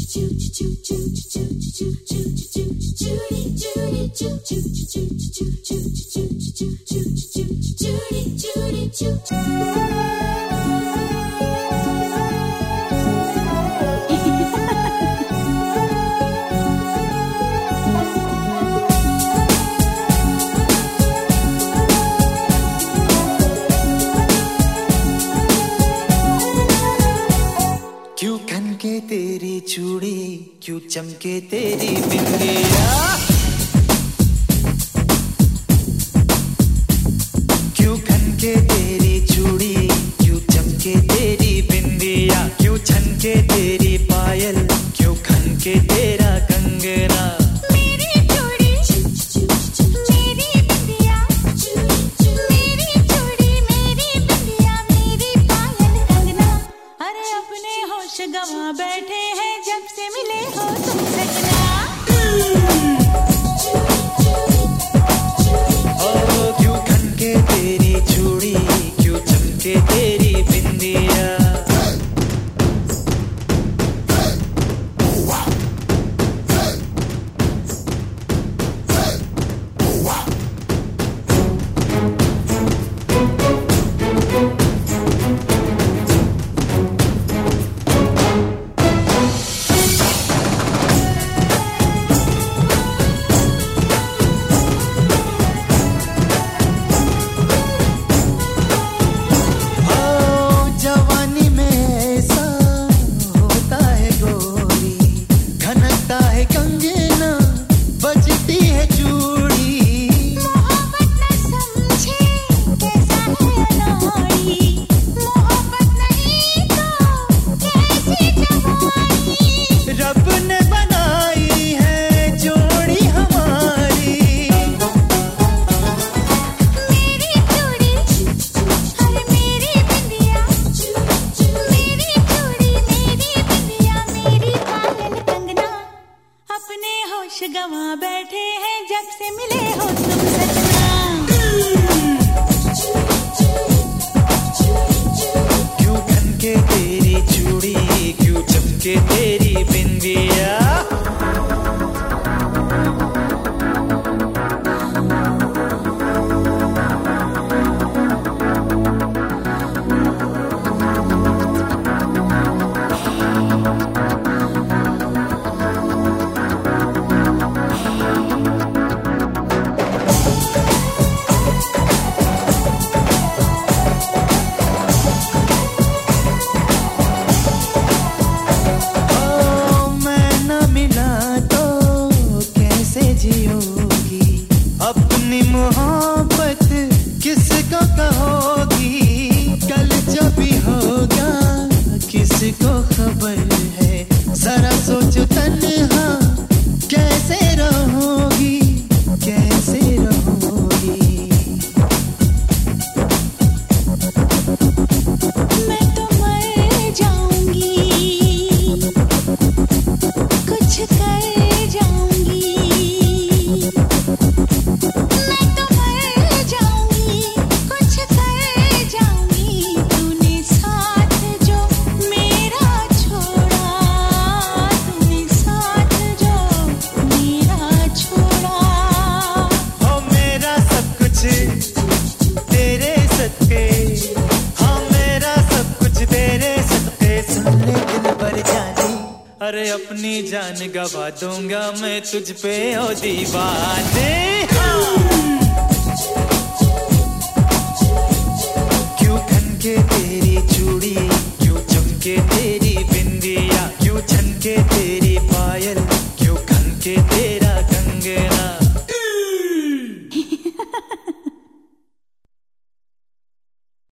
क्यों खनके तेरी चूड़ी, क्यों चमके तेरी बिंदिया, क्यों खनके तेरी चूड़ी, क्यों चमके तेरी बिंदिया, क्यों छनके तेरी पायल, क्यों खनके तेरा कंगना। गवा बैठे हैं जब से मिले हो तुम सजना। ओ क्यों खनके तेरी चूड़ी, क्यों चमके तेरी बिंदिया। गवा बैठे हैं जब से मिले हो तुम सजना। क्यों खनके तेरी चूड़ी, क्यों चमके तेरी बिंदिया। अपनी मोहब्बत किसको कहोगी, कल जब भी होगा किसको खबर है। जरा सोचो तन्हा कैसे रहोगी, कैसे रहोगी। मैं तो मर जाऊंगी, कुछ कर जाऊंगी। अरे अपनी जान गवा दूंगा मैं तुझ पे ओ दीवाने। क्यों खनके तेरी चूड़ी, क्यों चमके तेरी बिंदिया, क्यों छनके